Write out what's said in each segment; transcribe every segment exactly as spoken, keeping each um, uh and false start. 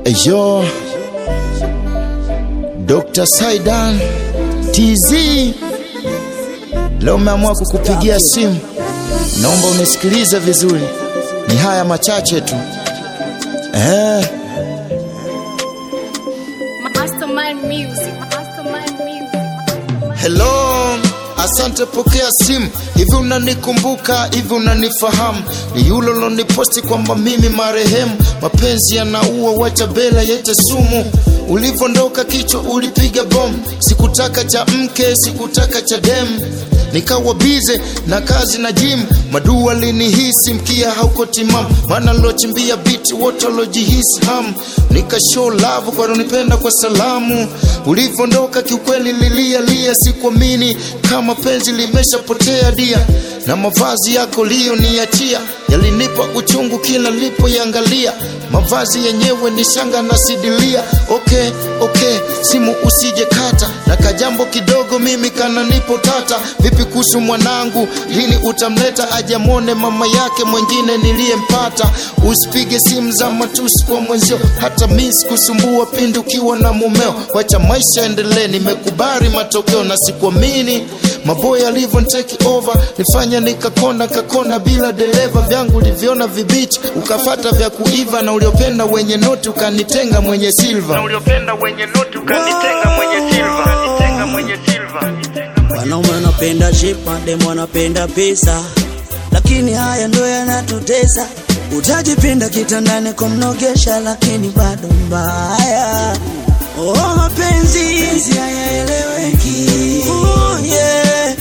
Eyo Doctor Saidan T Z, leo meamua kukupigia simu. Naomba unisikilize vizuri, ni haya machache tu. Eh Mastermind Music, Mastermind Music. Hello, asante, pokea simu. Hivi unanikumbuka, hivi unanifahamu? Ni yule uloniposti kwamba mimi marehemu. Mapenzi yanaua, wacha bela yete sumu. Ulivondoka kichwa ulipiga bomu. Sikutaka cha mke, sikutaka cha dem. Nikawa bize na kazi na gym. Madua linihisi mkia hauko timamu. Mana lochimbia beat wote lojihisi ham. Nika show love kwa unipenda kwa salamu. Ulivondoka kiukweli lilia lia, sikuamini kama penzi limeshapotea dia. Na mavazi yako lio niachia, yalinipa uchungu kila lipo yangalia. Mavazi yenyewe ni shanga na sidilia. Okay, okay, simu usije kata. Na kajambo kidogo mimi kana nipo tata. Vipi kuhusu mwanangu, lini utamleta ajamone mama yake mwengine niliyempata? Usipige simu za matusi kwa mwenzio, hata miss kusumbua pindi ukiwa na mumeo. Wacha maisha endelee, nimekubali matokeo na sikuamini maboya alivyo take over. Nifanya nikakona kakona bila dereva, vyangu liviona vibichi ukafata vya kuiva. Na uliopenda wenye noti ukanitenga mwenye silver. Na uliopenda wenye noti ukanitenga mwenye silver. Ukanitenga mwenye silver. Wanaume wanapenda shepa, demo wanapenda pesa, lakini haya ndo yanatutesa. Utajipinda kitandani kumnogesha, lakini bado mbaya. Oh, mapenzi hayaeleweki. Oh yeah,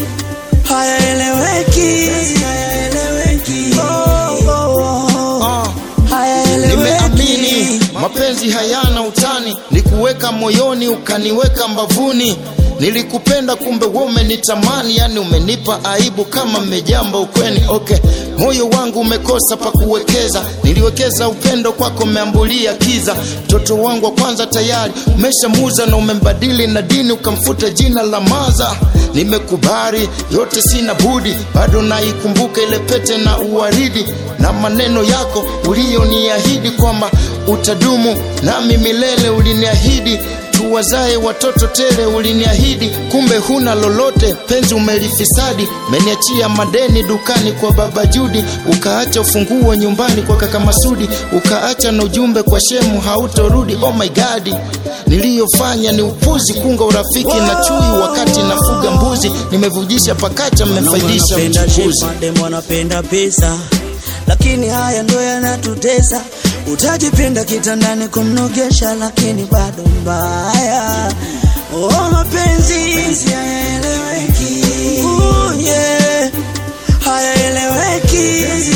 hayaeleweki. Hayaeleweki. Oh, oh, oh. Ah, hayaeleweki. Nimeamini mapenzi hayana utani, nikuweka moyoni ukaniweka mbavuni. Nilikupenda kumbe wewe umenitamani, yani umenipa aibu kama mmejamba ukweni. Okay, moyo wangu umekosa pa kuwekeza. Niliwekeza upendo kwako, umeambulia kiza. Mtoto wangu wa kwanza tayari umeshamuza, na umembadili na dini ukamfuta jina la maza. Nimekubali yote, sina budi, bado naikumbuka ile pete na uwaridi. Na maneno yako ulioniahidi kwamba utadumu nami milele. Uliniahidi tuwazae watoto tele, uliniahidi, kumbe huna lolote. Penzi umelifisadi, meniachia madeni dukani kwa baba Judi. Ukaacha ufunguo nyumbani kwa kaka Masudi. Ukaacha na ujumbe kwa shemu hautorudi. Oh my god, niliyofanya ni upuzi. Kunga urafiki na chui wakati nafuga mbuzi. Nimevujisha pakacha, mmefaidisha mchukuzi. Demo wanapenda pesa, lakini haya ndo yanatutesa. Utajipinda kitandani kumnogesha, lakini bado mbaya. Oh, mapenzi hayaeleweki. Oh yeah, hayaeleweki.